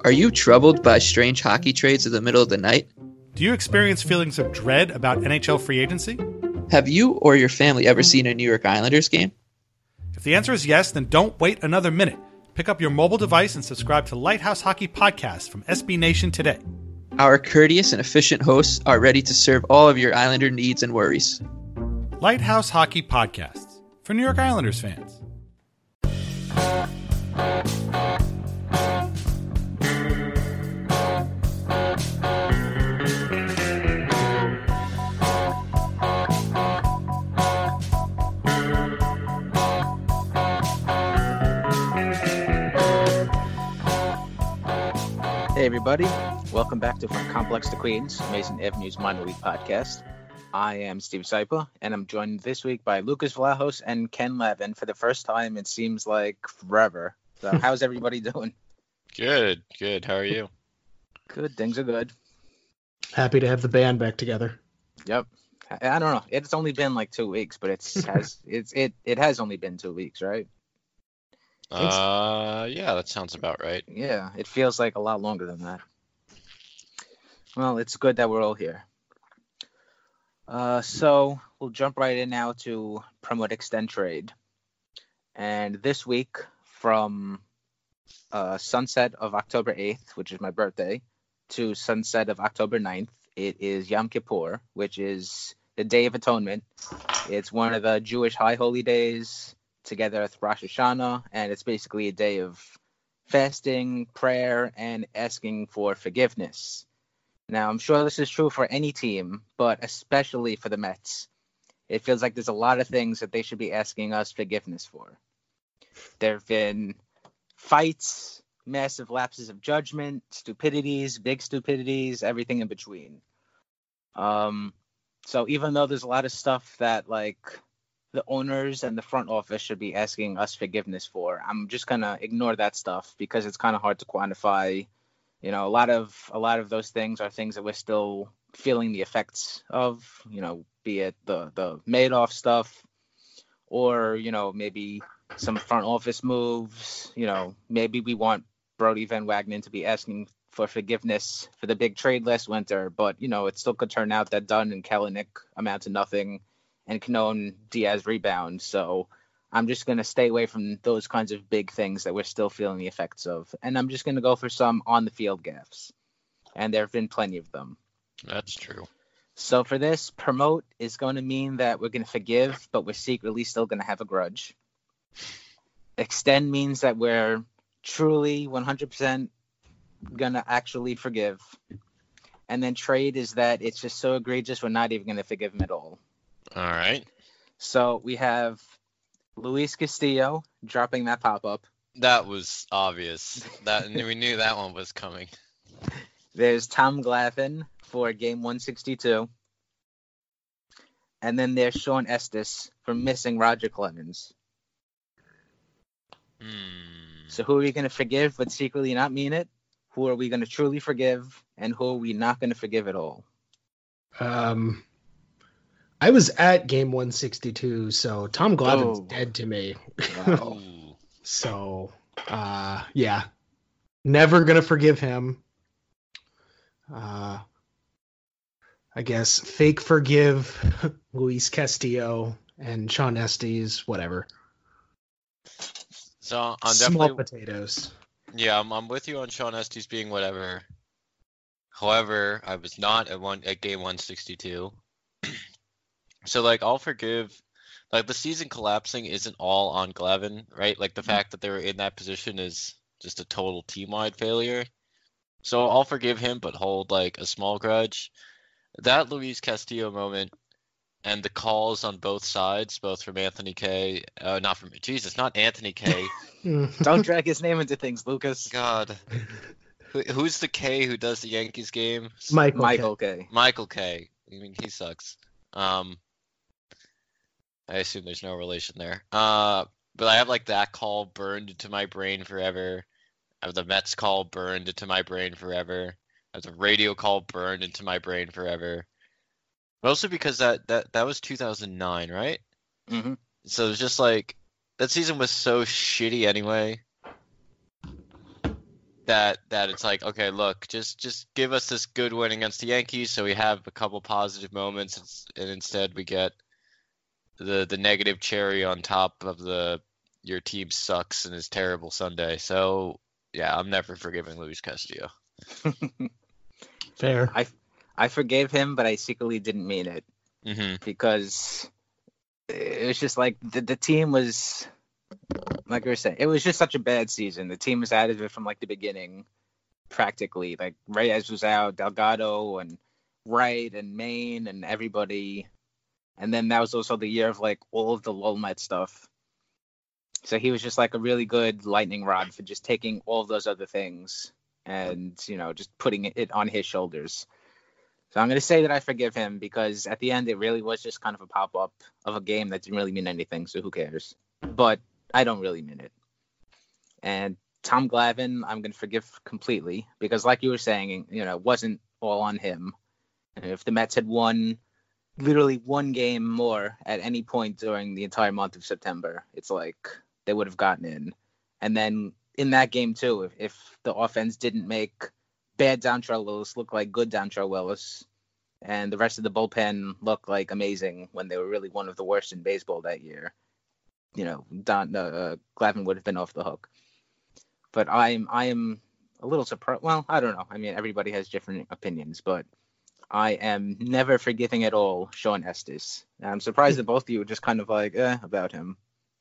Are you troubled by strange hockey trades in the middle of the night? Do you experience feelings of dread about NHL free agency? Have you or your family ever seen a New York Islanders game? If the answer is yes, then don't wait another minute. Pick up your mobile device and subscribe to Lighthouse Hockey Podcast from SB Nation today. Our courteous and efficient hosts are ready to serve all of your Islander needs and worries. Lighthouse Hockey Podcasts for New York Islanders fans. Hey everybody, welcome back to From Complex to Queens, Mason Avenue's minor league podcast. I am Steve Saipa, and I'm joined this week by Lucas Vlahos and Ken Levin for the first time. It seems like forever. So how's everybody doing? Good. How are you? Good, things are good. Happy to have the band back together. Yep. I don't know. It's only been like 2 weeks, but it has only been 2 weeks, right? Yeah, that sounds about right. Yeah, it feels like a lot longer than that. Well, it's good that we're all here. So we'll jump right in now to Promote Extend Trade. And this week, from sunset of October 8th, which is my birthday, to sunset of October 9th, it is Yom Kippur, which is the Day of Atonement. It's one of the Jewish high holy days, together with Rosh Hashanah, and it's basically a day of fasting, prayer, and asking for forgiveness. Now, I'm sure this is true for any team, but especially for the Mets. It feels like there's a lot of things that they should be asking us forgiveness for. There have been fights, massive lapses of judgment, stupidities, big stupidities, everything in between. So even though there's a lot of stuff that, like, the owners and the front office should be asking us forgiveness for, I'm just gonna ignore that stuff because it's kind of hard to quantify. You know, a lot of those things are things that we're still feeling the effects of, you know, be it the Madoff stuff, or, you know, maybe some front office moves. You know, maybe we want Brody Van Wagenen to be asking for forgiveness for the big trade last winter, but, you know, it still could turn out that Dunn and Kelenic amount to nothing, and Cano Diaz rebound. So I'm just going to stay away from those kinds of big things that we're still feeling the effects of. And I'm just going to go for some on-the-field gaffes. And there have been plenty of them. That's true. So for this, promote is going to mean that we're going to forgive, but we're secretly still going to have a grudge. Extend means that we're truly 100% going to actually forgive. And then trade is that it's just so egregious we're not even going to forgive him at all. All right. So we have Luis Castillo dropping that pop-up. That was obvious. We knew that one was coming. There's Tom Glavine for game 162. And then there's Sean Estes for missing Roger Clemens. So who are we going to forgive but secretly not mean it? Who are we going to truly forgive? And who are we not going to forgive at all? I was at game 162, so Tom Glavine's dead to me. Wow. So, yeah. Never going to forgive him. I guess fake forgive Luis Castillo and Sean Estes, whatever. So I'm Small definitely potatoes. Yeah, I'm with you on Sean Estes being whatever. However, I was not at game 162. So, like, I'll forgive, like, the season collapsing isn't all on Glavine, right? Like, the fact that they were in that position is just a total team-wide failure. So I'll forgive him, but hold, like, a small grudge. That Luis Castillo moment and the calls on both sides, both from Anthony Kay, not Anthony Kay. Don't drag his name into things, Lucas. God. Who's the K who does the Yankees game? Michael Kay. Michael Kay. I mean, he sucks. I assume there's no relation there. But I have, like, that call burned into my brain forever. I have the Mets call burned into my brain forever. I have the radio call burned into my brain forever. Mostly because that was 2009, right? Mm-hmm. So it's just like, that season was so shitty anyway. that it's like, okay, look, just give us this good win against the Yankees so we have a couple positive moments, and instead we get the negative cherry on top of your team sucks and is terrible Sunday. So yeah, I'm never forgiving Luis Castillo. Fair. I forgave him, but I secretly didn't mean it because it was just like the team was, like we were saying, it was just such a bad season. The team was out of it from like the beginning, practically. Like Reyes was out, Delgado and Wright and Maine and everybody. And then that was also the year of like all of the Lolmet stuff. So he was just like a really good lightning rod for just taking all of those other things and, just putting it on his shoulders. So I'm going to say that I forgive him because at the end, it really was just kind of a pop-up of a game that didn't really mean anything. So who cares? But I don't really mean it. And Tom Glavine, I'm going to forgive completely because like you were saying, it wasn't all on him. And if the Mets had won literally one game more at any point during the entire month of September, it's like they would have gotten in. And then in that game too, if the offense didn't make bad Dontrelle Willis look like good Dontrelle Willis and the rest of the bullpen look like amazing when they were really one of the worst in baseball that year, Glavine would have been off the hook. But I am a little surprised. Well, I don't know. I mean, everybody has different opinions, but I am never forgiving at all Sean Estes. And I'm surprised that both of you were just kind of like, about him.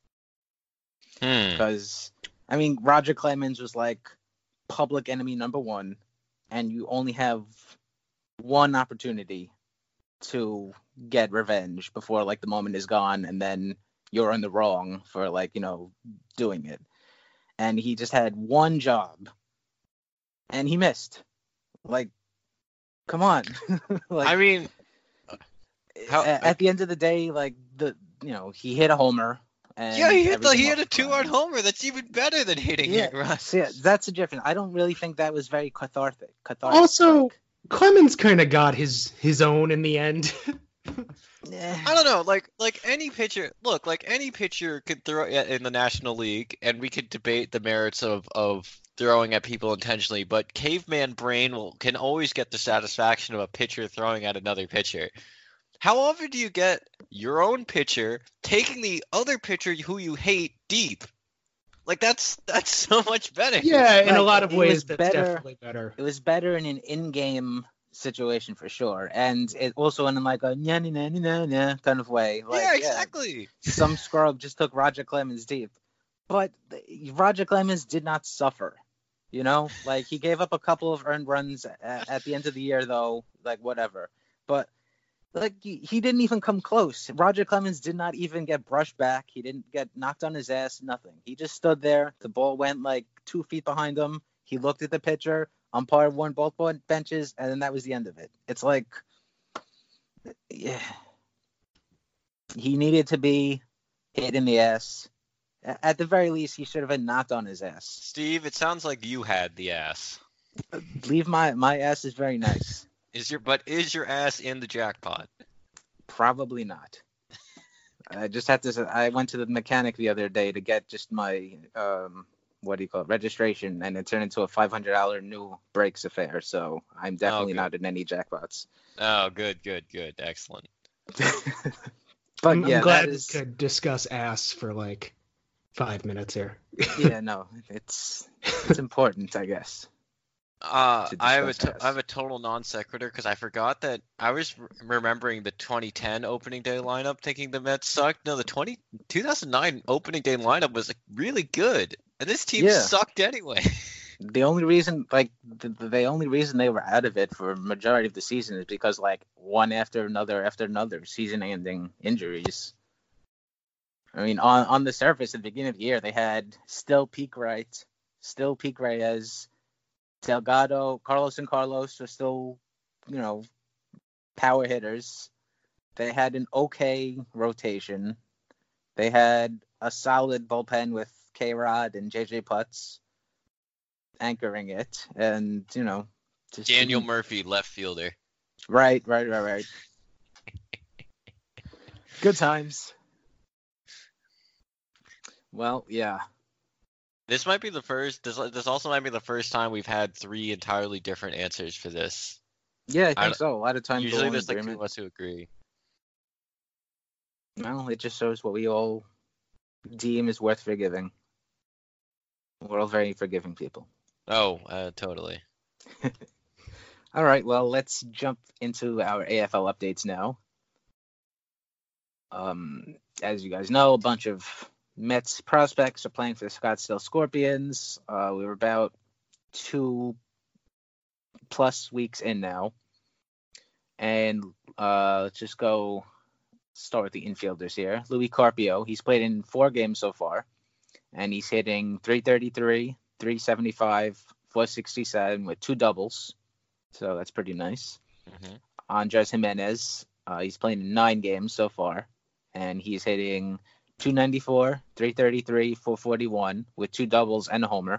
Because, I mean, Roger Clemens was like public enemy number one, and you only have one opportunity to get revenge before, like, the moment is gone, and then you're in the wrong for, like, doing it. And he just had one job, and he missed. Like, come on. Like, I mean, at the end of the day, like he hit a homer. And yeah, he hit a 2-run homer. That's even better than hitting it, Russ. So yeah, that's a difference. I don't really think that was very cathartic. Also, Clemens kind of got his own in the end. I don't know, like any pitcher. Look, like any pitcher could throw in the National League, and we could debate the merits of throwing at people intentionally. But caveman brain can always get the satisfaction of a pitcher throwing at another pitcher. How often do you get your own pitcher taking the other pitcher who you hate deep? Like that's so much better. Yeah, in a lot of ways, that's definitely better. It was better in an in-game situation for sure, and it also in like a nya kind of way. Like, yeah, exactly. Some scrub just took Roger Clemens deep, but Roger Clemens did not suffer. Like he gave up a couple of earned runs at the end of the year, though. Like whatever, but like he didn't even come close. Roger Clemens did not even get brushed back. He didn't get knocked on his ass. Nothing. He just stood there. The ball went like 2 feet behind him. He looked at the pitcher. Umpire won both benches, and then that was the end of it. It's like, yeah, he needed to be hit in the ass. At the very least, he should have been knocked on his ass. Steve, it sounds like you had the ass. Leave my ass is very nice. Is your ass in the jackpot? Probably not. I just had to. I went to the mechanic the other day to get just my registration, and it turned into a $500 new brakes affair. So I'm definitely not in any jackpots. Oh, good, excellent. But I'm yeah, glad we could discuss ass for like 5 minutes here. Yeah, no, it's important, I guess. I have a total non sequitur because I forgot that I was remembering the 2010 opening day lineup, thinking the Mets sucked. No, the 2009 opening day lineup was really good, and this team sucked anyway. The only reason, the only reason they were out of it for a majority of the season is because one after another season-ending injuries. I mean, on the surface at the beginning of the year, they had still Peak Wright, still Peak Reyes. Delgado, Carlos were still, power hitters. They had an okay rotation. They had a solid bullpen with K-Rod and JJ Putz anchoring it. And, just Daniel Murphy, left fielder. Right. Good times. Well, yeah. This might be the first. This also might be the first time we've had 3 entirely different answers for this. Yeah, I think so. A lot of times Usually we're there's like 2 agreement. of us who agree. Well, it just shows what we all deem is worth forgiving. We're all very forgiving people. Oh, totally. All right, well, let's jump into our AFL updates now. As you guys know, a bunch of Mets prospects are playing for the Scottsdale Scorpions. We were about 2+ weeks in now. And let's just go start with the infielders here. Louis Carpio, he's played in 4 games so far, and he's hitting .333, .375, .467 with 2 doubles. So that's pretty nice. Mm-hmm. Andres Jimenez, he's playing in 9 games so far, and he's hitting .294, .333, .441 with 2 doubles and a homer.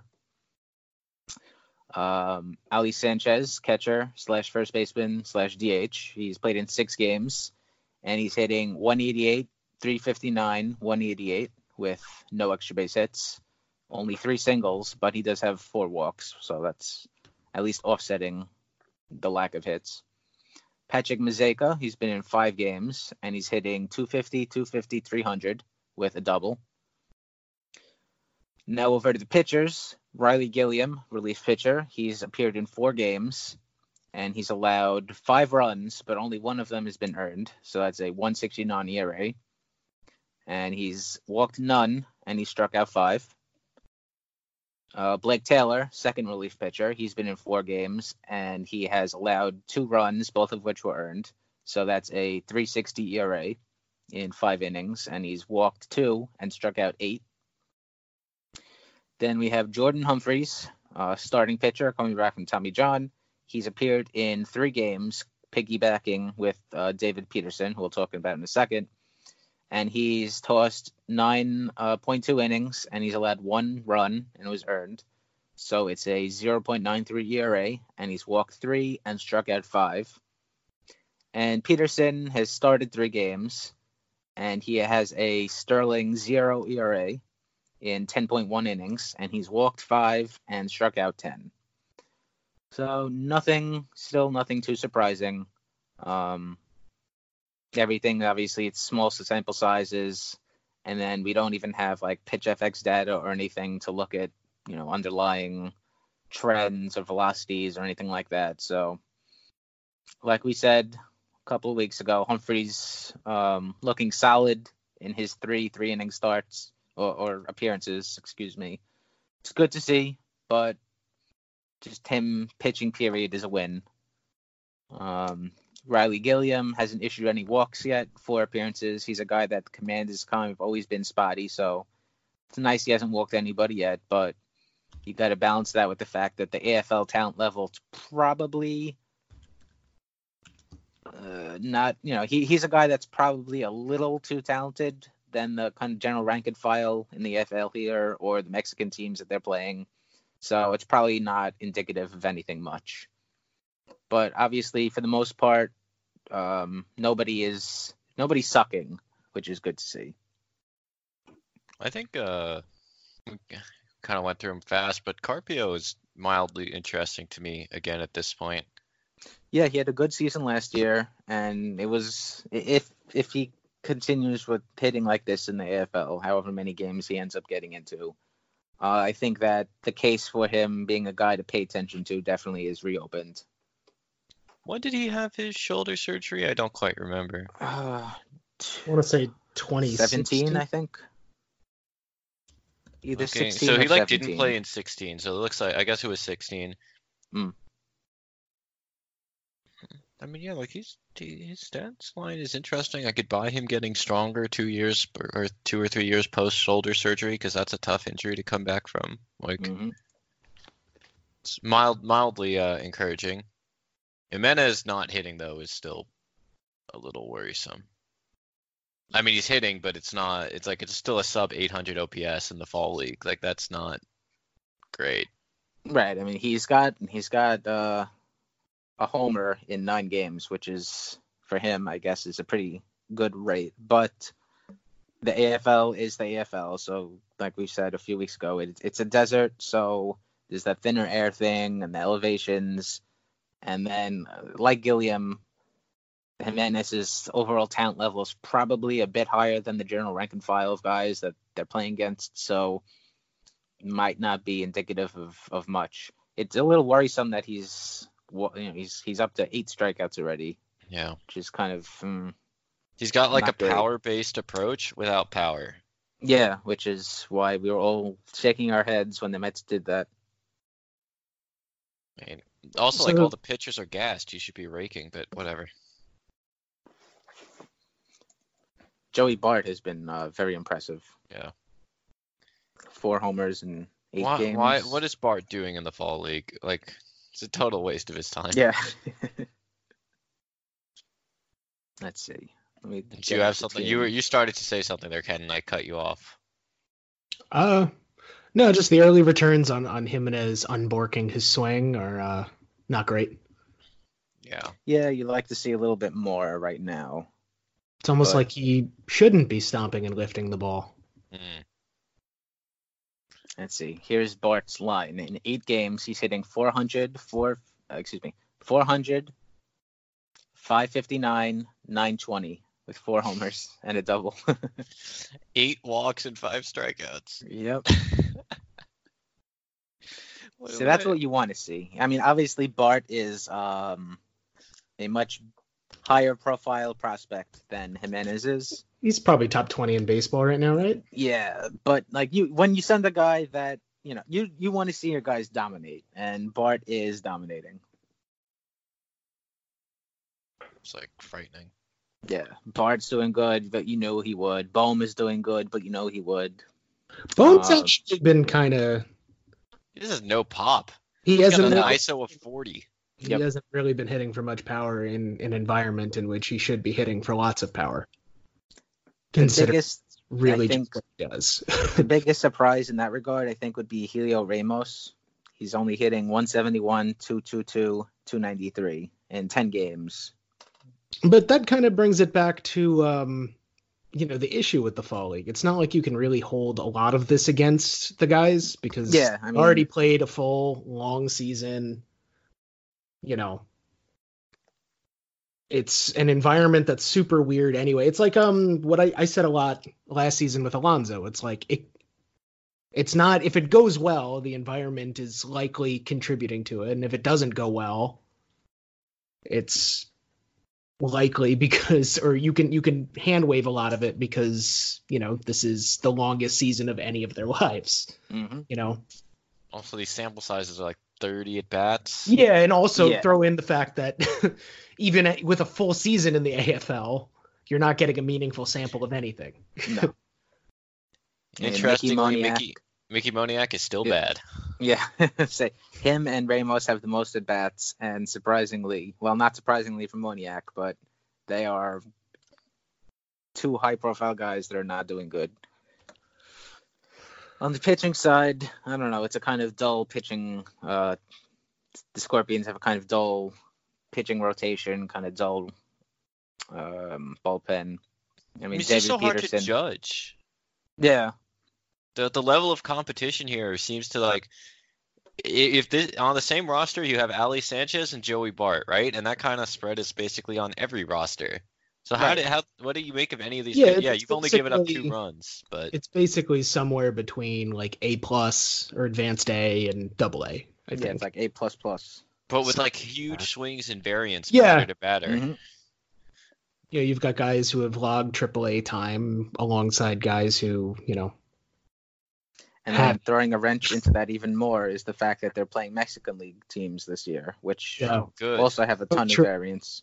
Ali Sanchez, catcher / first baseman / DH. He's played in 6 games, and he's hitting .188, .359, .188 with no extra base hits, only 3 singles, but he does have 4 walks, so that's at least offsetting the lack of hits. Patrick Mazeka, he's been in 5 games, and he's hitting .250, .250, .300 with a double. Now over to the pitchers. Riley Gilliam, relief pitcher. He's appeared in 4 games, and he's allowed 5 runs, but only one of them has been earned. So that's a 1.69 ERA. And he's walked none, and he struck out 5. Blake Taylor, second relief pitcher. He's been in 4 games, and he has allowed 2 runs, both of which were earned. So that's a 3.60 ERA in 5 innings, and he's walked 2 and struck out 8. Then we have Jordan Humphreys, starting pitcher, coming back from Tommy John. He's appeared in 3 games, piggybacking with David Peterson, who we'll talk about in a second. And he's tossed 9.2 innings, and he's allowed 1 run, and it was earned. So it's a 0.93 ERA, and he's walked 3 and struck out 5. And Peterson has started 3 games, and he has a sterling 0 ERA in 10.1 innings, and he's walked 5 and struck out 10. So still nothing too surprising. Everything, obviously, it's small sample sizes, and then we don't even have like PitchFX data or anything to look at, underlying trends or velocities or anything like that. So, like we said a couple of weeks ago, Humphreys looking solid in his 3 inning starts or appearances, excuse me. It's good to see, but just him pitching period is a win. Riley Gilliam hasn't issued any walks yet, 4 appearances. He's a guy that the command has kind of always been spotty, so it's nice he hasn't walked anybody yet, but you got to balance that with the fact that the AFL talent level is probably not, he's a guy that's probably a little too talented than the kind of general rank and file in the AFL here or the Mexican teams that they're playing. So it's probably not indicative of anything much. But obviously, for the most part, nobody's sucking, which is good to see. I think we kind of went through him fast, but Carpio is mildly interesting to me again at this point. Yeah, he had a good season last year, and it was if he continues with hitting like this in the AFL, however many games he ends up getting into, I think that the case for him being a guy to pay attention to definitely is reopened. When did he have his shoulder surgery? I don't quite remember. I want to say 2017, I think. Either Okay, 16 so or he 17. didn't play in 16, so it looks like I guess it was 16. I mean, yeah, like his stats line is interesting. I could buy him getting stronger 2 years or 2 or 3 years post shoulder surgery because that's a tough injury to come back from. Like, it's mildly encouraging. Jimenez not hitting though is still a little worrisome. I mean, he's hitting, but it's not. It's still a sub 800 OPS in the fall league. Like, that's not great. Right. I mean, he's got a homer in 9 games, which is for him, I guess, is a pretty good rate. But the AFL is the AFL. So like we said a few weeks ago, it's a desert. So there's that thinner air thing and the elevations. And then like Gilliam, Jimenez's overall talent level is probably a bit higher than the general rank and file of guys that they're playing against. So might not be indicative of much. It's a little worrisome that he's up to 8 strikeouts already. Yeah. Which is kind of... He's got like a not great. power-based approach without power. Yeah, which is why we were all shaking our heads when the Mets did that. I mean, also, like, all the pitchers are gassed. You should be raking, but whatever. Joey Bart has been very impressive. Yeah. 4 homers in 8 games. What is Bart doing in the fall league? Like, it's a total waste of his time. Yeah. Let's see. Did you have something? You started to say something there, Ken, and I cut you off. No, just the early returns on Jimenez unborking his swing are not great. Yeah. Yeah, you'd like to see a little bit more right now. It's almost like he shouldn't be stomping and lifting the ball. Let's see. Here's Bart's line. In 8 games, he's hitting 400, 559, 920 with 4 homers and a double. 8 walks and 5 strikeouts. Yep. So that's what you want to see. I mean, obviously Bart is a much higher profile prospect than Jimenez is. He's probably top 20 in baseball right now, right? Yeah, but like when you send a guy that, you want to see your guys dominate, and Bart is dominating. It's like frightening. Yeah, Bart's doing good, but you know he would. Bohm is doing good, but you know he would. Bohm's actually been kind of... He just has no pop. He He's hasn't got an ISO of 40. He hasn't really been hitting for much power in an environment in which he should be hitting for lots of power. Considering really just what he does. The biggest surprise in that regard, I think, would be Helio Ramos. He's only hitting 171, 222, 293 in 10 games. But that kind of brings it back to, the issue with the fall league. It's not like you can really hold a lot of this against the guys because already played a full long season. It's an environment that's super weird anyway. It's like what I said a lot last season with Alonso. It's like it's not, if it goes well, the environment is likely contributing to it, and if it doesn't go well, it's likely because, or you can hand wave a lot of it because this is the longest season of any of their lives. Also, these sample sizes are like 30 at bats. Yeah, and also throw in the fact that even with a full season in the AFL, you're not getting a meaningful sample of anything. No. Interestingly, Mickey Moniak is still bad. Yeah, say him and Ramos have the most at bats, and surprisingly, well, not surprisingly for Moniak, but they are 2 high-profile guys that are not doing good. On the pitching side, I don't know. It's a kind of dull pitching. The Scorpions have a kind of dull pitching rotation, kind of dull bullpen. I mean, it's David just so hard Peterson. to judge. Yeah. The level of competition here seems to, like, if this on the same roster you have Ali Sanchez and Joey Bart, right? And that kind of spread is basically on every roster. So what do you make of any of these? Yeah, you've only given up 2 runs, but it's basically somewhere between like A+ or Advanced A and AA. I think it's like A++. But with like huge swings and variance, batter to batter. Mm-hmm. Yeah, you've got guys who have logged AAA time alongside guys who And then throwing a wrench into that even more is the fact that they're playing Mexican League teams this year, which also have a ton of variance.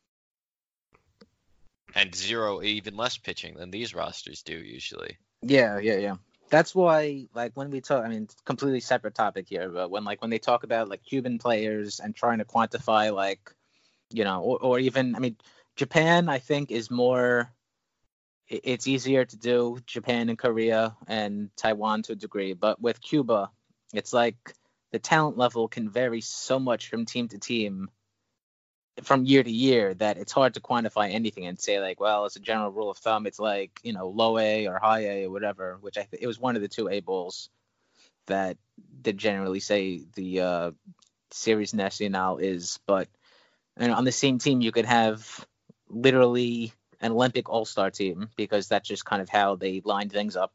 And even less pitching than these rosters do usually. Yeah. That's why, like, when we talk, I mean, completely separate topic here, but when they talk about, like, Cuban players and trying to quantify, like, or even, I mean, Japan, I think, is more, it's easier to do, Japan and Korea and Taiwan to a degree, but with Cuba, it's like the talent level can vary so much from team to team from year to year that it's hard to quantify anything and say like, well, as a general rule of thumb, it's like, low A or high A or whatever, which it was one of the two A bowls that did generally say the Series Nacional is. But on the same team, you could have literally an Olympic all-star team, because that's just kind of how they lined things up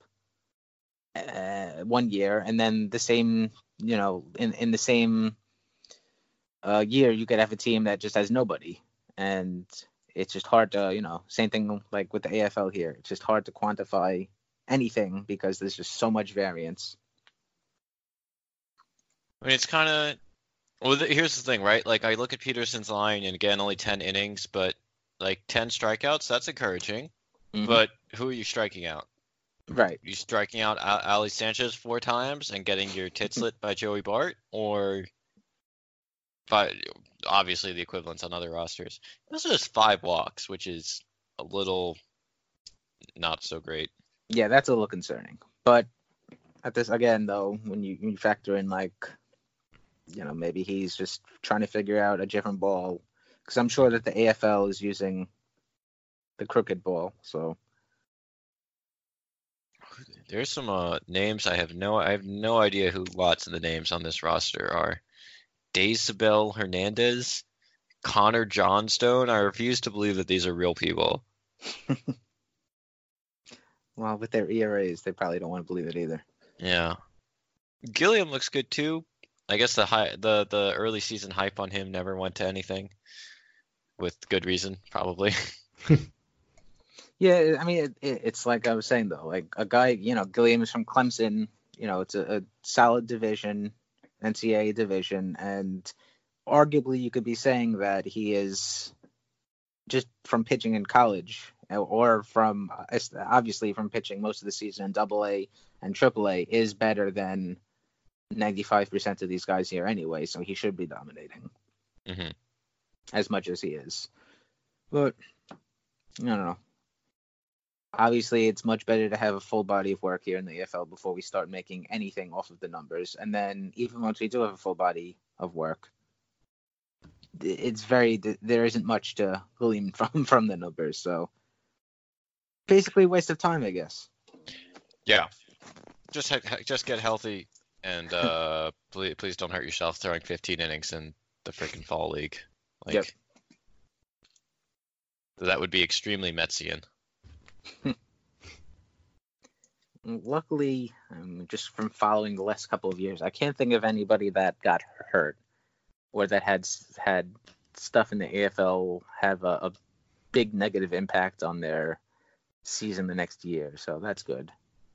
one year, and then the same, in the same year, you could have a team that just has nobody, and it's just hard to, same thing like with the AFL here. It's just hard to quantify anything because there's just so much variance. I mean, it's kind of, well, here's the thing, right? Like, I look at Peterson's line, and again, only 10 innings, but like 10 strikeouts, that's encouraging. Mm-hmm. But who are you striking out? Right. You striking out Ali Sanchez 4 times and getting your tits lit by Joey Bart, or obviously the equivalents on other rosters. He also has 5 walks, which is a little not so great. Yeah, that's a little concerning. But at this, again, though, when you factor in like, maybe he's just trying to figure out a different ball, because I'm sure that the AFL is using the crooked ball. So there's some names I have no idea who lots of the names on this roster are. Daysabel Hernandez, Connor Johnstone. I refuse to believe that these are real people. Well, with their ERAs, they probably don't want to believe it either. Yeah. Gilliam looks good too. I guess the early season hype on him never went to anything, with good reason, probably. Yeah, I mean, it's like I was saying, though, like a guy, Gilliam is from Clemson, it's a solid division, NCAA division, and arguably you could be saying that he is, just from pitching in college, or from, obviously from pitching most of the season in AA and AAA, is better than 95% of these guys here anyway, so he should be dominating. Mm-hmm. As much as he is. But, I don't know. Obviously, it's much better to have a full body of work here in the AFL before we start making anything off of the numbers. And then, even once we do have a full body of work, there isn't much to glean from the numbers. So, basically, a waste of time, I guess. Yeah. Just get healthy, and please don't hurt yourself throwing 15 innings in the freaking fall league. Like, yep. That would be extremely Metsian. Luckily, just from following the last couple of years, I can't think of anybody that got hurt or that had stuff in the AFL have a big negative impact on their season the next year. So that's good.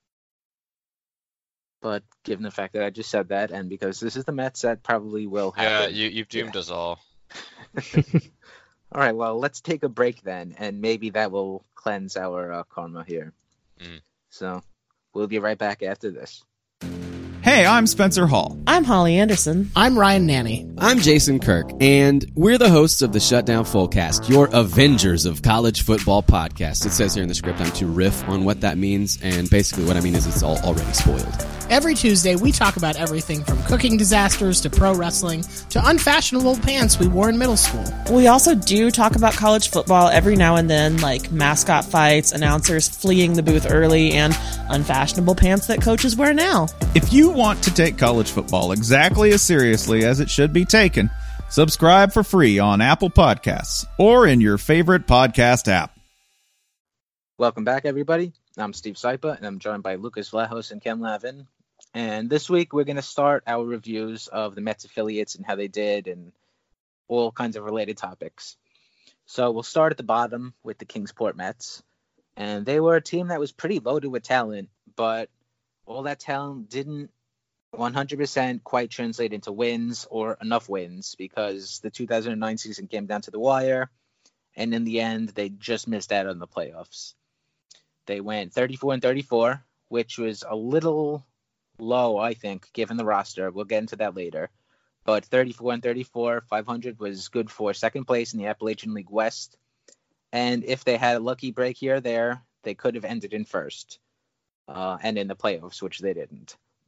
But given the fact that I just said that, and because this is the Mets, that probably will happen. Yeah, you've doomed us all. All right, well, let's take a break then, and maybe that will cleanse our karma here. So we'll be right back after this. Hey, I'm Spencer Hall. I'm Holly Anderson. I'm Ryan Nanny. I'm Jason Kirk, and we're the hosts of the Shutdown Fullcast, your Avengers of College Football podcast. It says here in the script I'm to riff on what that means, and basically what I mean is it's all already spoiled. Every Tuesday, we talk about everything from cooking disasters to pro wrestling to unfashionable pants we wore in middle school. We also do talk about college football every now and then, like mascot fights, announcers fleeing the booth early, and unfashionable pants that coaches wear now. If you want to take college football exactly as seriously as it should be taken, subscribe for free on Apple Podcasts or in your favorite podcast app. Welcome back, everybody. I'm Steve Sypa, and I'm joined by Lucas Vlahos and Ken Lavin. And this week, we're going to start our reviews of the Mets affiliates and how they did and all kinds of related topics. So we'll start at the bottom with the Kingsport Mets. And they were a team that was pretty loaded with talent, but all that talent didn't 100% quite translate into wins or enough wins, because the 2009 season came down to the wire, and in the end, they just missed out on the playoffs. They went 34-34, which was a little low, I think, given the roster. We'll get into that later. But 34-34, 500 was good for second place in the Appalachian League West. And if they had a lucky break here or there, they could have ended in first and in the playoffs, which they didn't.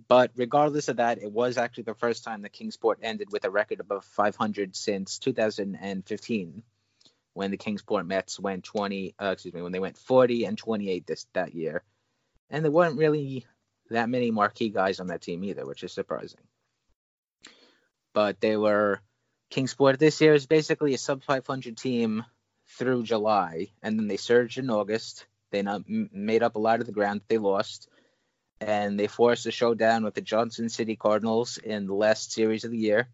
But regardless of that, it was actually the first time that Kingsport ended with a record above 500 since 2015, when the Kingsport Mets went when they went 40-28 that year. And there weren't really that many marquee guys on that team either, which is surprising. But Kingsport this year is basically a sub 500 team through July, and then they surged in August. They made up a lot of the ground that they lost, and they forced a showdown with the Johnson City Cardinals in the last series of the year.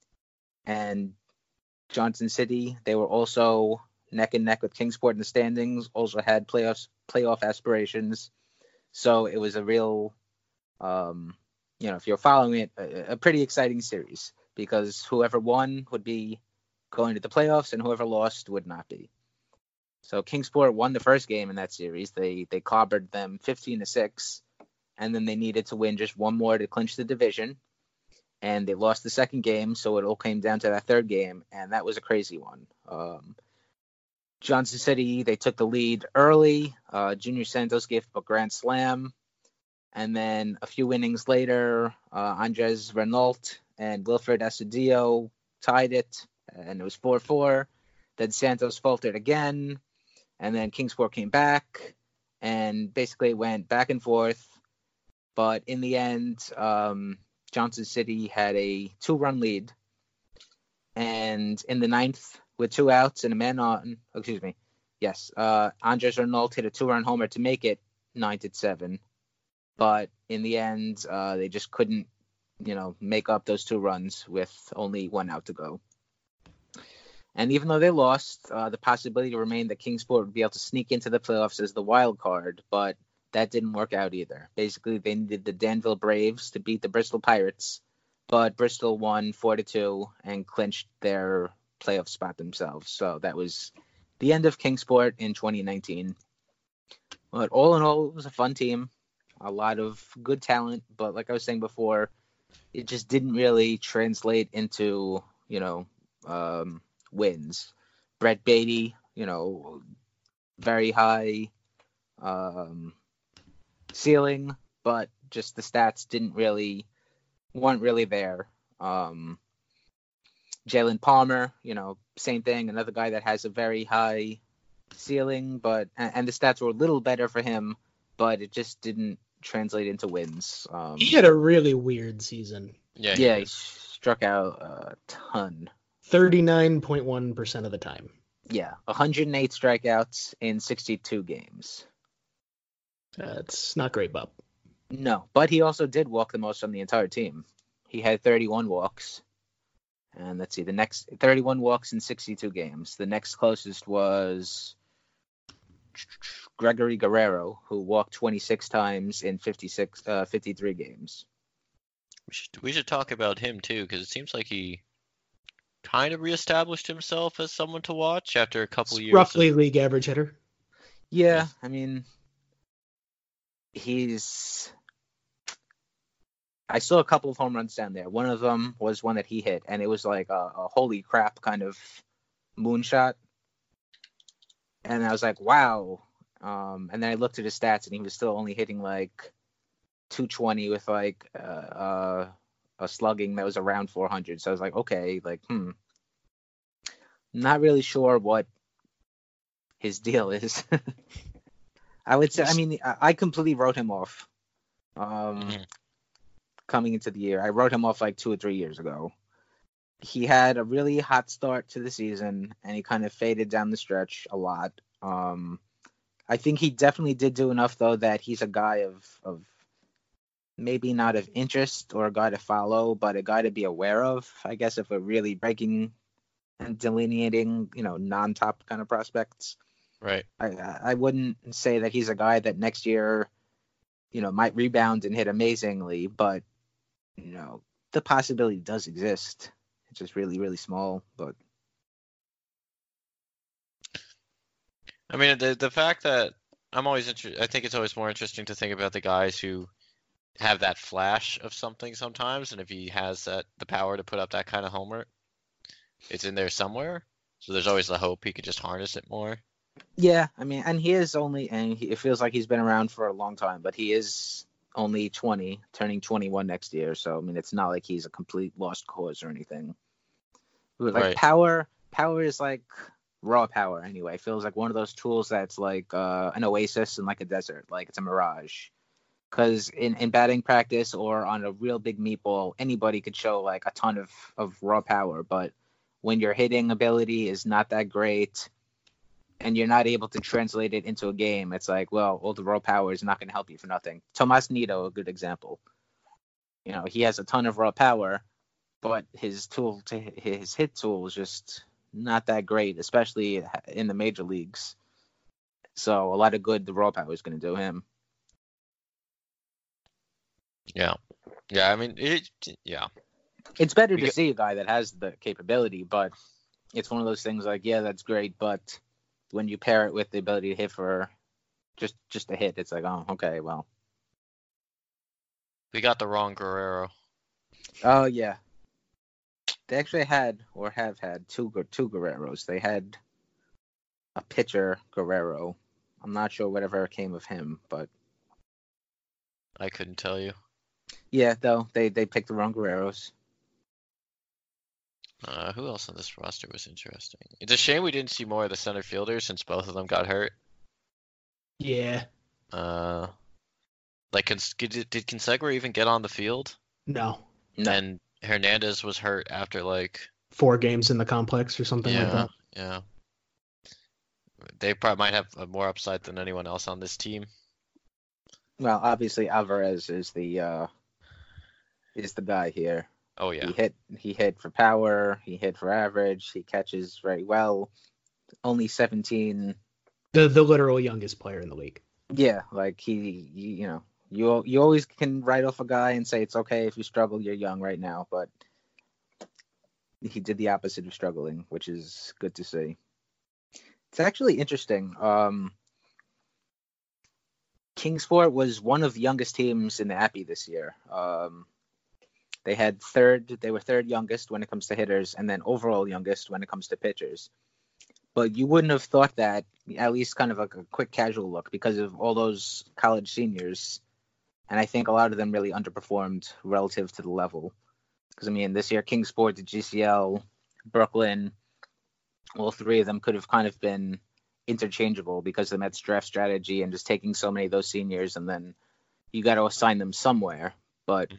And Johnson City, they were also neck and neck with Kingsport in the standings, also had playoff aspirations. So it was a real, if you're following it, a pretty exciting series, because whoever won would be going to the playoffs and whoever lost would not be. So Kingsport won the first game in that series. They clobbered them 15-6, and then they needed to win just one more to clinch the division. And they lost the second game, so it all came down to that third game, and that was a crazy one. Johnson City, they took the lead early. Junior Santos gave up a grand slam. And then a few innings later, Andres Renault and Wilfred Astudillo tied it, and it was 4-4. Then Santos faltered again, and then Kingsport came back, and basically went back and forth. But in the end, Johnson City had a 2-run lead. And in the ninth, with 2 outs and a man on, Andres Renault hit a 2-run homer to make it 9-7. But in the end, they just couldn't, make up those 2 runs with only 1 out to go. And even though they lost, the possibility remained that Kingsport would be able to sneak into the playoffs as the wild card, but that didn't work out either. Basically, they needed the Danville Braves to beat the Bristol Pirates, but Bristol won 4-2 and clinched their playoff spot themselves. So that was the end of Kingsport in 2019. But all in all, it was a fun team, a lot of good talent, but like I was saying before, it just didn't really translate into, wins. Brett Beatty, very high ceiling, but just the stats weren't really there. Jalen Palmer, same thing, another guy that has a very high ceiling, but and the stats were a little better for him, but it just didn't translate into wins. He had a really weird season. Yeah, he struck out a ton. 39.1% of the time. Yeah, 108 strikeouts in 62 games. That's not great, Bob. No, but he also did walk the most on the entire team. He had 31 walks. And let's see, the next 31 walks in 62 games. The next closest was Gregory Guerrero, who walked 26 times in 53 games. We should talk about him too, because it seems like he kind of reestablished himself as someone to watch after a couple years. Roughly league average hitter. Yeah, I mean, I saw a couple of home runs down there. One of them was one that he hit, and it was like a holy crap kind of moonshot. And I was like, wow. And then I looked at his stats, and he was still only hitting like 220 with like a slugging that was around 400. So I was like, okay, not really sure what his deal is. I would say, I completely wrote him off. Coming into the year, I wrote him off like 2 or 3 years ago. He had a really hot start to the season, and he kind of faded down the stretch a lot. I think he definitely did do enough, though, that he's a guy of maybe not of interest or a guy to follow, but a guy to be aware of, I guess, if we're really breaking and delineating, non-top kind of prospects. Right. I wouldn't say that he's a guy that next year, might rebound and hit amazingly, but, the possibility does exist. It's just really, really small, but. I mean, the fact that I'm always I think it's always more interesting to think about the guys who have that flash of something sometimes, and if he has the power to put up that kind of homer, it's in there somewhere. So there's always the hope he could just harness it more. Yeah, and he is it feels like he's been around for a long time, but he is only 20, turning 21 next year. So, I mean, it's not like he's a complete lost cause or anything. Like Right. power is like raw power anyway. It feels like one of those tools that's like an oasis in like a desert, like it's a mirage. Because in batting practice or on a real big meatball, anybody could show like a ton of raw power. But when your hitting ability is not that great and you're not able to translate it into a game, it's like, well, all the raw power is not going to help you for nothing. Tomas Nido, a good example. You know, he has a ton of raw power, but his hit tool is just not that great, especially in the major leagues. So a lot of good the raw power is going to do him. Yeah. I mean, yeah. It's better to see a guy that has the capability, but it's one of those things like, yeah, that's great, but when you pair it with the ability to hit for just a hit, it's like, oh, okay, well. We got the wrong Guerrero. Oh, yeah. They actually have had two Guerreros. They had a pitcher, Guerrero. I'm not sure whatever came of him, but. I couldn't tell you. Yeah, though, they picked the wrong Guerreros. Who else on this roster was interesting? It's a shame we didn't see more of the center fielders since both of them got hurt. Yeah. Like, did Conseguer even get on the field? No. And Hernandez was hurt after like 4 games in the complex or something like that. Yeah. They probably might have more upside than anyone else on this team. Well, obviously Alvarez is the guy here. Oh yeah. He hit for power, he hit for average, he catches very well. Only 17. The literal youngest player in the league. Yeah, like you always can write off a guy and say it's okay if you struggle, you're young right now, but he did the opposite of struggling, which is good to see. It's actually interesting. Kingsport was one of the youngest teams in the Appy this year. They were third youngest when it comes to hitters, and then overall youngest when it comes to pitchers. But you wouldn't have thought that, at least kind of like a quick casual look, because of all those college seniors. And I think a lot of them really underperformed relative to the level. Because, I mean, this year, Kingsport, the GCL, Brooklyn, all three of them could have kind of been interchangeable because of the Mets draft strategy and just taking so many of those seniors, and then you got to assign them somewhere. But,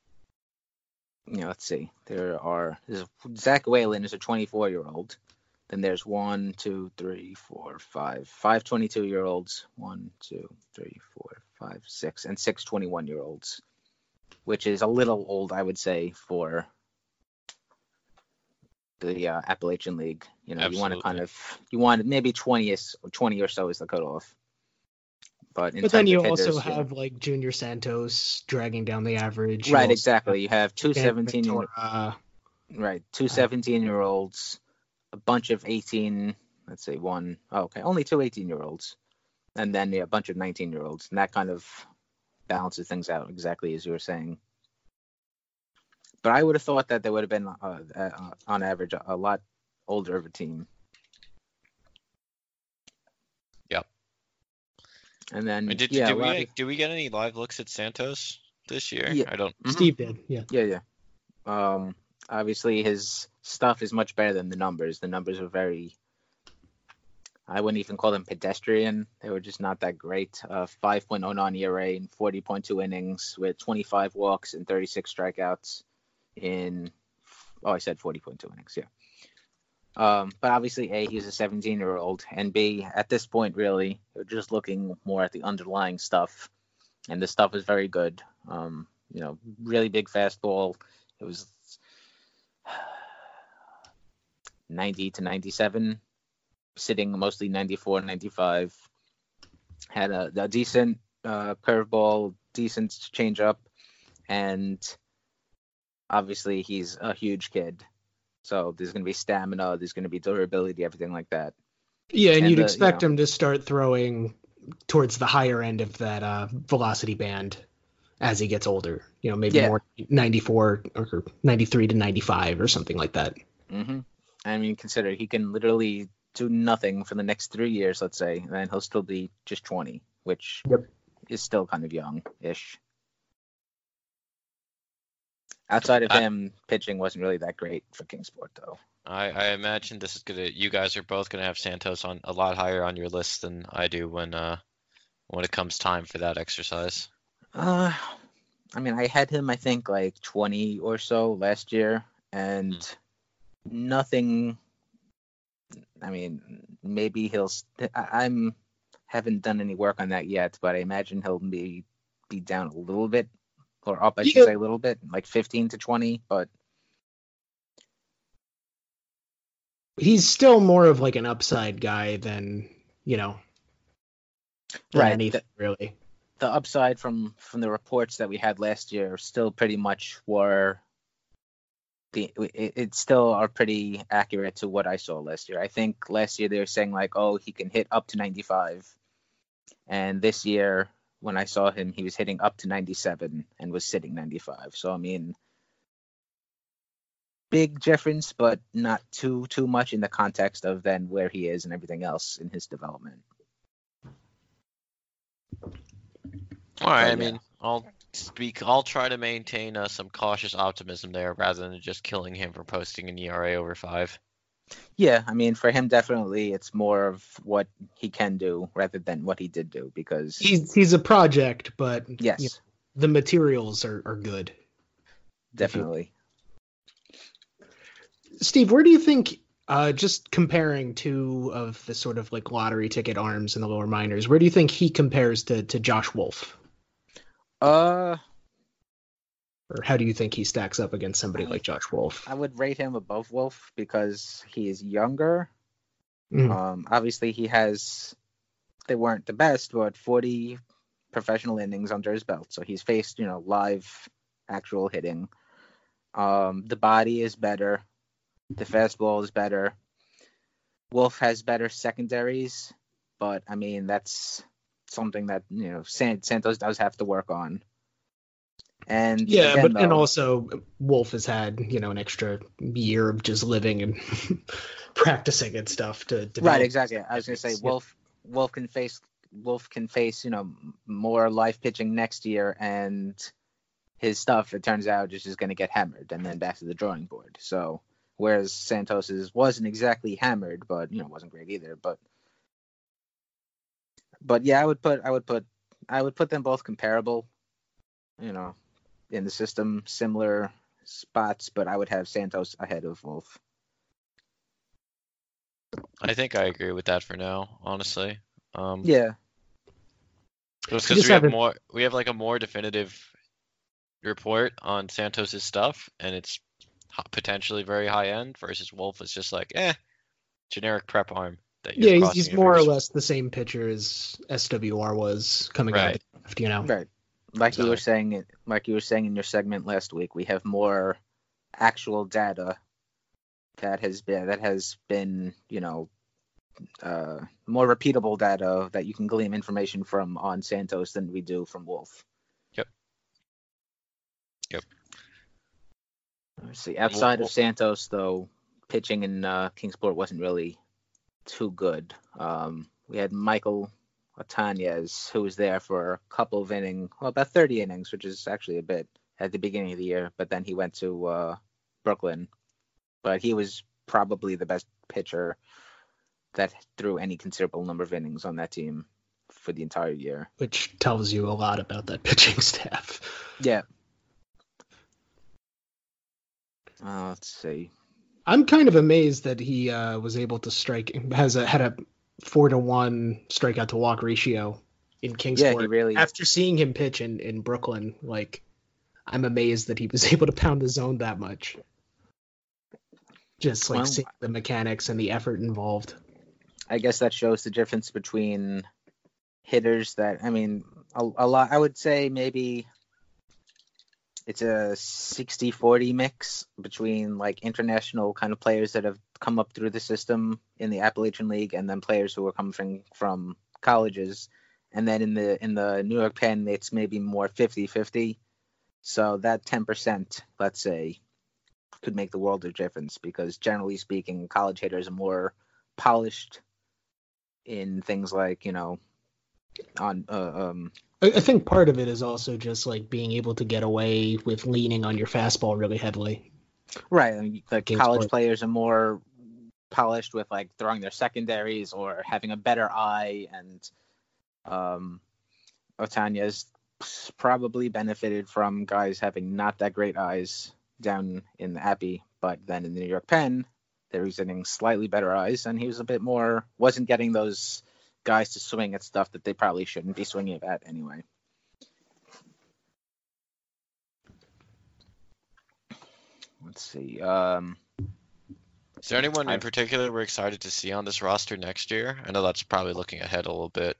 let's see. Zach Whalen is a 24-year-old. Then there's 5 22-year-olds, 1, 2, 3, 4, 5, 6, and 6 21-year-olds, which is a little old, I would say, for the Appalachian League. Absolutely. You want maybe 20 or so is the cutoff. But then you also have like Junior Santos dragging down the average. Right, exactly. You have two 17-year-olds. A bunch of 18, let's say only 2 18-year-olds, and then a bunch of 19-year-olds, and that kind of balances things out exactly as you were saying. But I would have thought that they would have been, on average, a lot older of a team. Yep. And then, did we get any live looks at Santos this year? Yeah. I don't. Steve did, yeah. Yeah. Obviously, his stuff is much better than the numbers. The numbers are very, I wouldn't even call them pedestrian. They were just not that great. 5.09 ERA in 40.2 innings with 25 walks and 36 strikeouts I said 40.2 innings, yeah. But obviously, A, he's a 17-year-old, and B, at this point, really, we're just looking more at the underlying stuff, and the stuff is very good. Really big fastball. It was 90 to 97, sitting mostly 94, 95. Had a decent curveball, decent changeup, and obviously he's a huge kid. So there's going to be stamina, there's going to be durability, everything like that. Yeah, and you'd expect him to start throwing towards the higher end of that velocity band as he gets older. Maybe more 94 or 93 to 95 or something like that. Mm-hmm. I mean, consider he can literally do nothing for the next 3 years, let's say, and then he'll still be just 20, which is still kind of young-ish. Outside of him, pitching wasn't really that great for Kingsport, though. I imagine this is you guys are both gonna have Santos on a lot higher on your list than I do when it comes time for that exercise. I mean, I had him, I think, like 20 or so last year, and nothing. I mean, maybe I'm haven't done any work on that yet, but I imagine he'll be down a little bit, or up, I should say, a little bit, like 15 to 20, but. He's still more of like an upside guy than, right. Anything, really. The upside from the reports that we had last year still pretty much were it still are pretty accurate to what I saw last year. I think last year they were saying like, oh, he can hit up to 95. And this year when I saw him, he was hitting up to 97 and was sitting 95. So, I mean, big difference, but not too much in the context of then where he is and everything else in his development. All right, I mean, I'll try to maintain some cautious optimism there rather than just killing him for posting an ERA over 5. Yeah, I mean, for him, definitely it's more of what he can do rather than what he did do, because he's a project, but yes, the materials are good. Definitely. Steve, where do you think, just comparing two of the sort of like lottery ticket arms in the lower minors, where do you think he compares to Josh Wolf? Or how do you think he stacks up against somebody like Josh Wolf? I would rate him above Wolf because he is younger. Obviously, they weren't the best, but 40 professional innings under his belt. So he's faced, live actual hitting. The body is better. The fastball is better. Wolf has better secondaries, but I mean, that's something that, Santos does have to work on. And yeah, again, and also Wolf has had, an extra year of just living and practicing and stuff to develop. Right, exactly. I was going to say Wolf can face, more live pitching next year, and his stuff, it turns out, just is going to get hammered and then back to the drawing board. So whereas Santos's wasn't exactly hammered, but wasn't great either. But yeah, I would put them both comparable, in the system, similar spots, but I would have Santos ahead of Wolf. I think I agree with that for now, honestly. Yeah. Just because we have like a more definitive report on Santos's stuff, and it's potentially very high end, versus Wolf is just like generic prep arm. He's more or less the same pitcher as SWR was coming out of the draft, Right. Like you were saying in your segment last week, we have more actual data that has been more repeatable data that you can glean information from on Santos than we do from Wolf. Yep. Let's see. Outside of Santos, though, pitching in Kingsport wasn't really too good. We had Michael Otanez, who was there for a couple of about 30 innings, which is actually a bit at the beginning of the year, but then he went to Brooklyn. But he was probably the best pitcher that threw any considerable number of innings on that team for the entire year. Which tells you a lot about that pitching staff. Yeah. Let's see. I'm kind of amazed that he was able to had a 4-to-1 strikeout to walk ratio in Kingsport. Yeah, he really. After seeing him pitch in Brooklyn, I'm amazed that he was able to pound the zone that much. Just seeing the mechanics and the effort involved. I guess that shows the difference between hitters that, a lot. I would say maybe it's a 60-40 mix between international kind of players that have come up through the system in the Appalachian League, and then players who are coming from colleges. And then in the New York Pen, it's maybe more 50-50. So that 10%, let's say, could make the world of difference, because generally speaking, college hitters are more polished in things like, on I think part of it is also just like being able to get away with leaning on your fastball really heavily. Right. I mean, the Kingsport. college players are more polished with like throwing their secondaries or having a better eye, and Otanya's probably benefited from guys having not that great eyes down in the Appy, but then in the New York Pen, they were getting slightly better eyes, and he was a bit more, wasn't getting those guys to swing at stuff that they probably shouldn't be swinging at anyway. Let's see. Is there anyone in particular we're excited to see on this roster next year? I know that's probably looking ahead a little bit.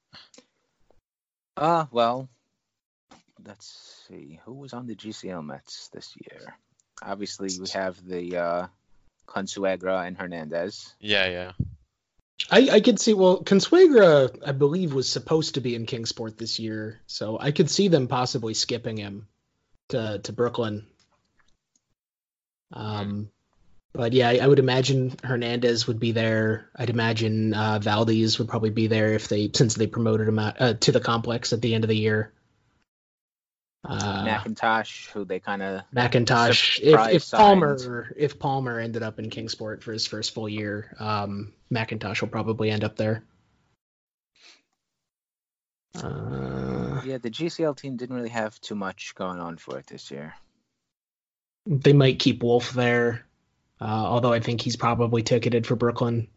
Well, let's see. Who was on the GCL Mets this year? Obviously, we have the Consuegra and Hernandez. Yeah. I could see, well, Consuegra, I believe, was supposed to be in Kingsport this year, so I could see them possibly skipping him to Brooklyn. But yeah, I would imagine Hernandez would be there. I'd imagine Valdez would probably be there since they promoted him out, to the complex at the end of the year. McIntosh, who they kind of if Palmer ended up in Kingsport for his first full year, McIntosh will probably end up there. Yeah, the GCL team didn't really have too much going on for it this year. They might keep Wolf there, although I think he's probably ticketed for Brooklyn.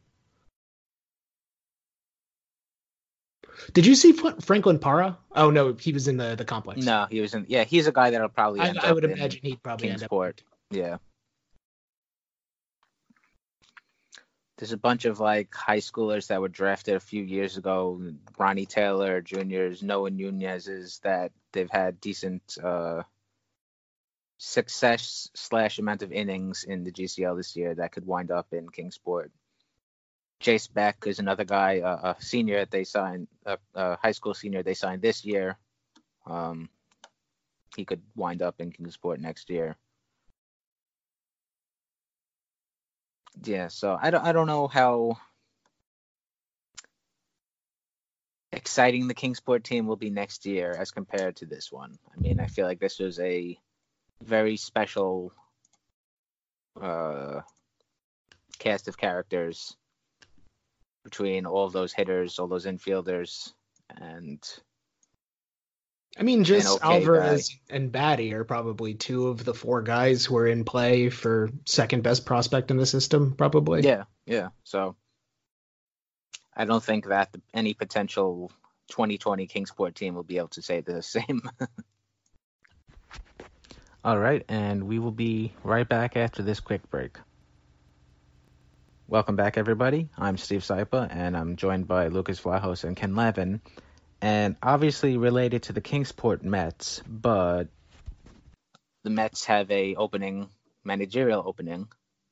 Did you see Franklin Parra? Oh no, he was in the complex. No, he was in. Yeah, he's a guy that'll probably. I would imagine he'd probably Kingsport. End up. Yeah. There's a bunch of like high schoolers that were drafted a few years ago. Ronnie Taylor Jr.'s, Noah Nunez's, that they've had decent success / amount of innings in the GCL this year that could wind up in Kingsport. Jace Beck is another guy, a senior that they signed, a high school senior they signed this year. He could wind up in Kingsport next year. Yeah, so I don't know how exciting the Kingsport team will be next year as compared to this one. I mean, I feel like this was a very special cast of characters between all of those hitters, all those infielders, and I mean, just Alvarez and Batty are probably two of the four guys who are in play for second best prospect in the system, probably. Yeah. So I don't think that any potential 2020 Kingsport team will be able to say the same. All right, and we will be right back after this quick break. Welcome back, everybody. I'm Steve Saipa, and I'm joined by Lucas Vlahos and Ken Levin, and obviously related to the Kingsport Mets, but the Mets have a managerial opening.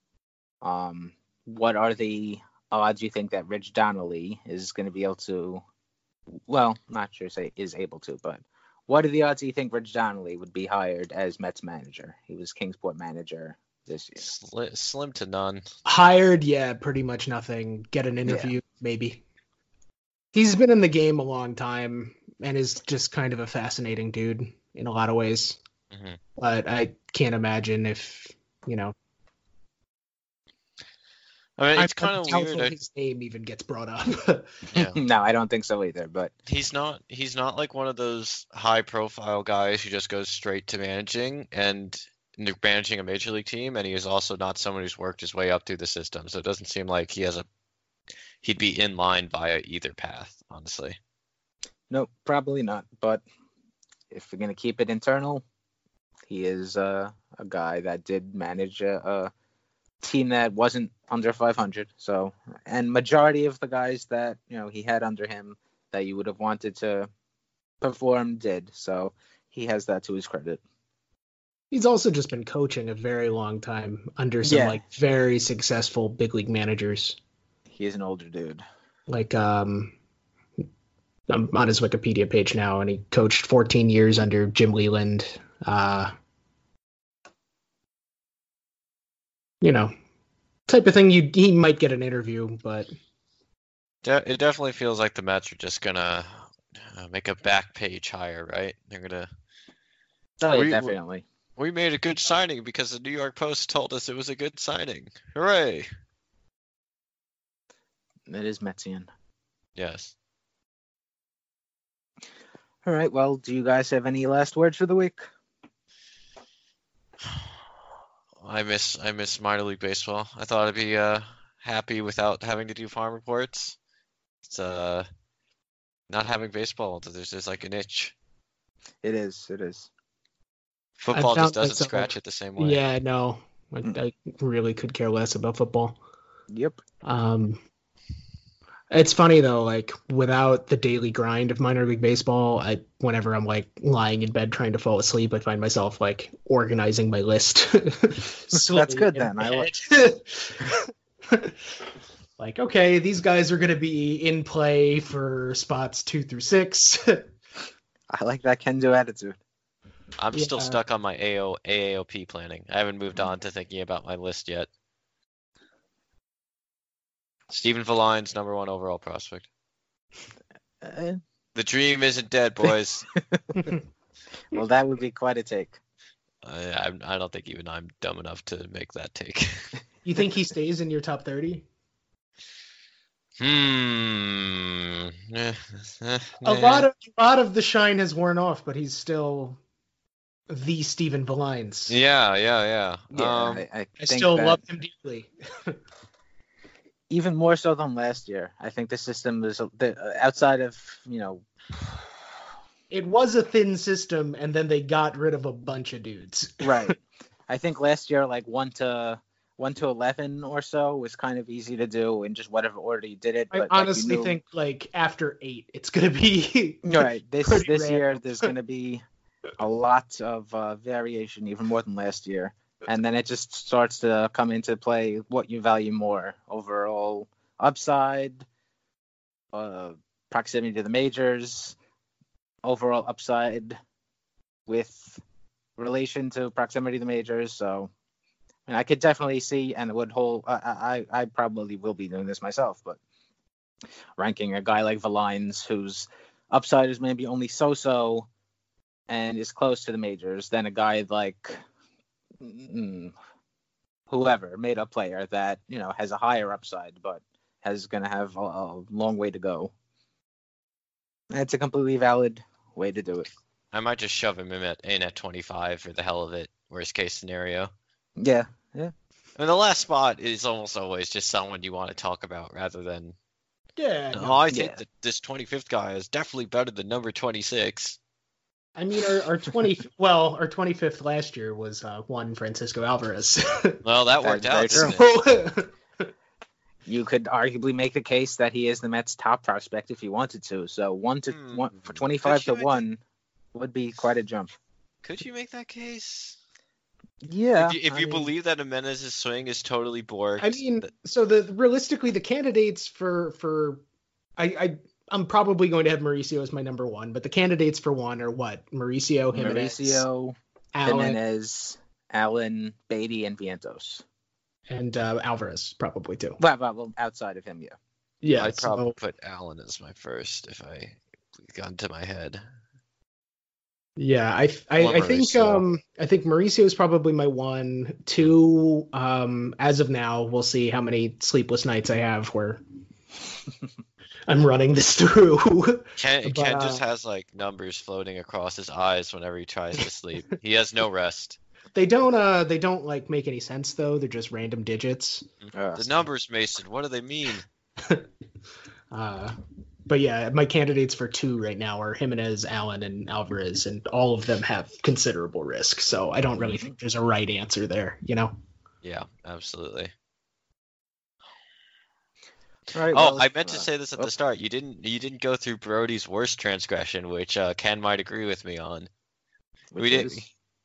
What are the odds you think that Rich Donnelly is going to be able to, well, not sure say is able to, but what are the odds you think Rich Donnelly would be hired as Mets manager? He was Kingsport manager this year. Slim to none. Hired, yeah, pretty much nothing. Get an interview, maybe. He's been in the game a long time and is just kind of a fascinating dude in a lot of ways. Mm-hmm. But I can't imagine if, I mean, it's kind of weird. His name even gets brought up. Yeah. No, I don't think so either. But he's not like one of those high-profile guys who just goes straight to managing a major league team, and he is also not someone who's worked his way up through the system. So it doesn't seem like he'd be in line via either path, honestly. No, probably not. But if we're gonna keep it internal, he is a guy that did manage a team that wasn't under 500. So, and majority of the guys that he had under him that you would have wanted to perform did. So he has that to his credit. He's also just been coaching a very long time under some very successful big league managers. He is an older dude. I'm on his Wikipedia page now, and he coached 14 years under Jim Leland. Type of thing he might get an interview, but it definitely feels like the Mets are just gonna make a back page hire, right? They're gonna. Oh, yeah, We- definitely. We made a good signing because the New York Post told us it was a good signing. Hooray! It is Metsian. Yes. All right. Well, do you guys have any last words for the week? I miss minor league baseball. I thought I'd be happy without having to do farm reports. It's not having baseball. There's just like an itch. It is. It is. Football found just doesn't myself- scratch it the same way. Yeah, no, I really could care less about football. Yep. It's funny though, like without the daily grind of minor league baseball, whenever I'm like lying in bed trying to fall asleep, I find myself like organizing my list. That's good then. I like, okay, these guys are going to be in play for spots 2 through 6. I like that can-do attitude. I'm still Yeah. stuck on my AAOP planning. I haven't moved on to thinking about my list yet. Steven Valine's #1 overall prospect. The dream isn't dead, boys. Well, that would be quite a take. I don't think even I'm dumb enough to make that take. You think he stays in your top 30? A A lot of the shine has worn off, but he's still the Steven Valines. Yeah. Yeah, I I think still that love him deeply. even more so than last year. I think the system is outside of, It was a thin system, and then they got rid of a bunch of dudes. right. I think last year, like 1 to 11 or so was kind of easy to do in just whatever order you did it. I But honestly think like after 8, it's gonna be right. This pretty year, random. there's going to be a lot of variation, even more than last year. And then it just starts to come into play what you value more: overall upside, proximity to the majors, overall upside with relation to proximity to the majors. So, I could definitely see, and would hold. I probably will be doing this myself, but ranking a guy like Valines, whose upside is maybe only so-so and is close to the majors, than a guy like whoever, made up player that has a higher upside but has going to have a long way to go. It's a completely valid way to do it. I might just shove him in at 25 for the hell of it. Worst case scenario. Yeah. I mean, the last spot is almost always just someone you want to talk about rather than, yeah. I think that this 25th guy is definitely better than number 26. I mean, our 25th last year was Juan Francisco Alvarez. Well, that worked out. That's Didn't it? You could arguably make the case that he is the Mets' top prospect if you wanted to. So 1 for 25 to Could you? 1 would be quite a jump. Could you make that case? Yeah. If you believe that Jimenez's swing is totally borked. I mean, so realistically, the candidates for I'm probably going to have Mauricio as my #1, but the candidates for 1 are what? Mauricio, Jimenez, Allen, Beatty, and Vientos. and Alvarez probably too. Well, outside of him, yeah. Yeah, I'd probably so, put Allen as my first if I got into my head. yeah. I think Mauricio is probably my 1. 2, as of now, we'll see how many sleepless nights I have where I'm running this through. Ken But, just has like numbers floating across his eyes whenever he tries to sleep. He has no rest. They don't like make any sense though. They're just random digits. The numbers, Mason, what do they mean? But yeah, my candidates for 2 right now are Jimenez, Allen, and Alvarez, and all of them have considerable risk. So I don't really think there's a right answer there. Yeah, absolutely. All right, Oh, I meant to say this at the start. You didn't go through Brody's worst transgression, which Ken might agree with me on. We did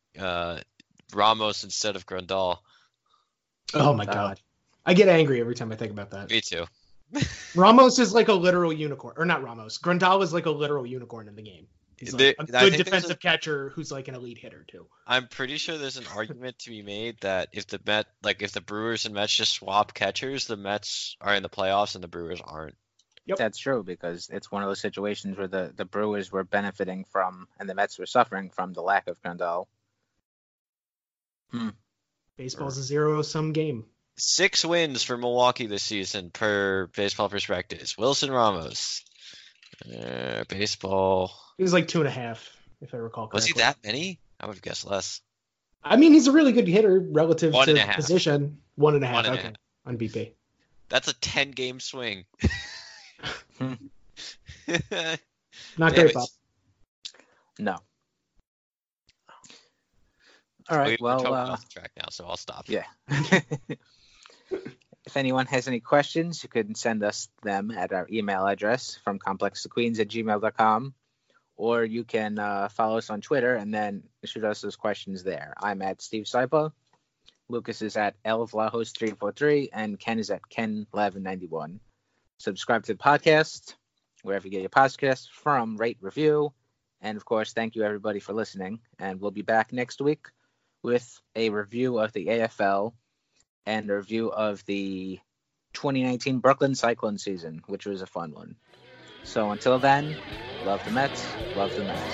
Ramos instead of Grandal. Oh my god, I get angry every time I think about that. Me too. Ramos is like a literal unicorn, or not Ramos. Grandal is like a literal unicorn in the game. He's like a good defensive catcher who's like an elite hitter too. I'm pretty sure there's an argument to be made that if the Brewers and Mets just swap catchers, the Mets are in the playoffs and the Brewers aren't. Yep. That's true, because it's one of those situations where the Brewers were benefiting from and the Mets were suffering from the lack of Grandal. Baseball's a zero-sum game. 6 wins for Milwaukee this season per Baseball Prospectus. Wilson Ramos. Baseball. He was like 2.5, if I recall correctly. Was he that many? I would have guessed less. I mean, he's a really good hitter relative to 1.5. position. 1.5. 1.5. Okay. On BP. That's a 10-game swing. Not great, Bob. No. All right. We're totally Well, off the track now, so I'll stop. yeah. If anyone has any questions, you can send us them at our email address from complextoqueens@gmail.com, or you can follow us on Twitter and then shoot us those questions there. I'm at Steve Saipa, Lucas is at LVlahos343, and Ken is at Ken1191. Subscribe to the podcast wherever you get your podcasts from, rate, review, and of course, thank you everybody for listening. And we'll be back next week with a review of the AFL and a review of the 2019 Brooklyn Cyclone season, which was a fun one. So until then, love the Mets, love the Mets.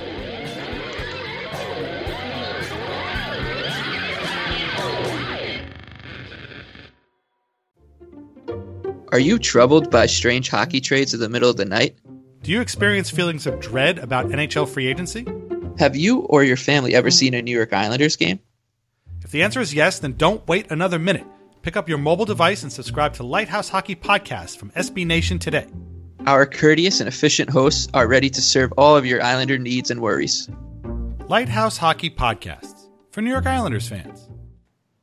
Are you troubled by strange hockey trades in the middle of the night? Do you experience feelings of dread about NHL free agency? Have you or your family ever seen a New York Islanders game? If the answer is yes, then don't wait another minute. Pick up your mobile device and subscribe to Lighthouse Hockey Podcast from SB Nation today. Our courteous and efficient hosts are ready to serve all of your Islander needs and worries. Lighthouse Hockey Podcasts for New York Islanders fans.